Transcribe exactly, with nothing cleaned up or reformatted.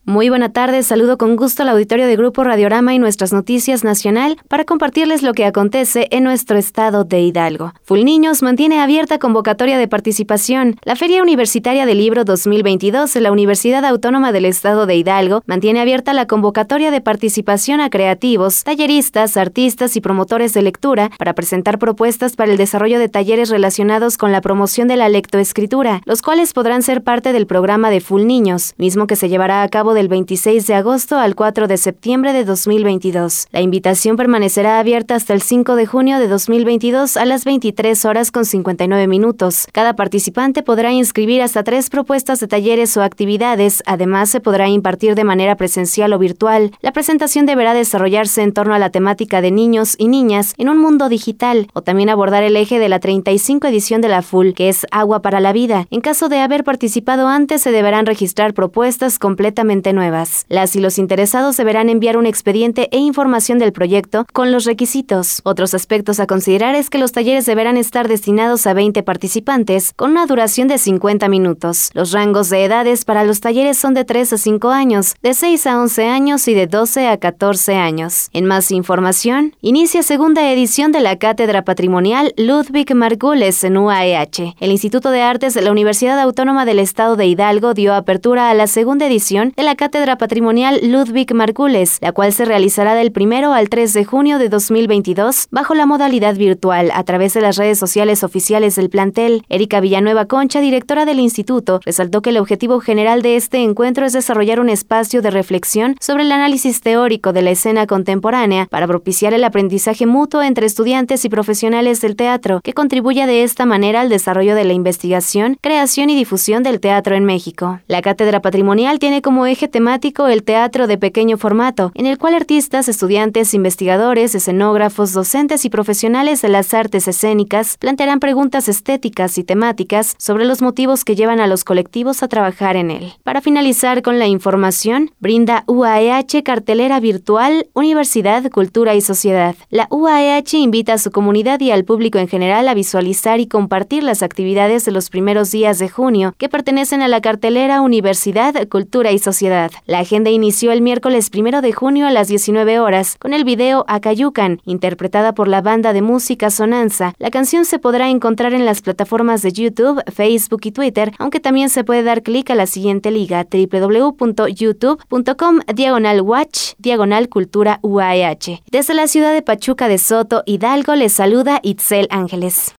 Muy buena tarde, saludo con gusto al auditorio de Grupo Radiorama y Nuestras Noticias Nacional para compartirles lo que acontece en nuestro estado de Hidalgo. Fulniños mantiene abierta convocatoria de participación. La Feria Universitaria del Libro dos mil veintidós de la Universidad Autónoma del Estado de Hidalgo mantiene abierta la convocatoria de participación a creativos, talleristas, artistas y promotores de lectura para presentar propuestas para el desarrollo de talleres relacionados con la promoción de la lectoescritura, los cuales podrán ser parte del programa de Fulniños, mismo que se llevará a cabo del veintiséis de agosto al cuatro de septiembre de dos mil veintidós. La invitación permanecerá abierta hasta el cinco de junio de dos mil veintidós a las veintitrés horas con cincuenta y nueve minutos. Cada participante podrá inscribir hasta tres propuestas de talleres o actividades. Además, se podrá impartir de manera presencial o virtual. La presentación deberá desarrollarse en torno a la temática de niños y niñas en un mundo digital, o también abordar el eje de la treinta y cinco edición de la F U L, que es Agua para la Vida. En caso de haber participado antes, se deberán registrar propuestas completamente nuevas. Las y los interesados deberán enviar un expediente e información del proyecto con los requisitos. Otros aspectos a considerar es que los talleres deberán estar destinados a veinte participantes con una duración de cincuenta minutos. Los rangos de edades para los talleres son de tres a cinco años, de seis a once años y de doce a catorce años. En más información, inicia segunda edición de la Cátedra Patrimonial Ludwig Margules en U A E H. El Instituto de Artes de la Universidad Autónoma del Estado de Hidalgo dio apertura a la segunda edición de la Cátedra Patrimonial Ludwig Margules, la cual se realizará del primero al tres de junio de dos mil veintidós bajo la modalidad virtual a través de las redes sociales oficiales del plantel. Erika Villanueva Concha, directora del instituto, resaltó que el objetivo general de este encuentro es desarrollar un espacio de reflexión sobre el análisis teórico de la escena contemporánea para propiciar el aprendizaje mutuo entre estudiantes y profesionales del teatro, que contribuya de esta manera al desarrollo de la investigación, creación y difusión del teatro en México. La Cátedra Patrimonial tiene como eje temático el teatro de pequeño formato, en el cual artistas, estudiantes, investigadores, escenógrafos, docentes y profesionales de las artes escénicas plantearán preguntas estéticas y temáticas sobre los motivos que llevan a los colectivos a trabajar en él. Para finalizar con la información, brinda U A E H cartelera virtual Universidad, Cultura y Sociedad. La U A E H invita a su comunidad y al público en general a visualizar y compartir las actividades de los primeros días de junio que pertenecen a la cartelera Universidad, Cultura y Sociedad. La agenda inició el miércoles primero de junio a las diecinueve horas con el video Acayucan, interpretada por la banda de música Sonanza. La canción se podrá encontrar en las plataformas de YouTube, Facebook y Twitter, aunque también se puede dar clic a la siguiente liga: doble u doble u doble u punto youtube punto com diagonal watch diagonal cultura U A E H. Desde la ciudad de Pachuca de Soto, Hidalgo, les saluda Itzel Ángeles.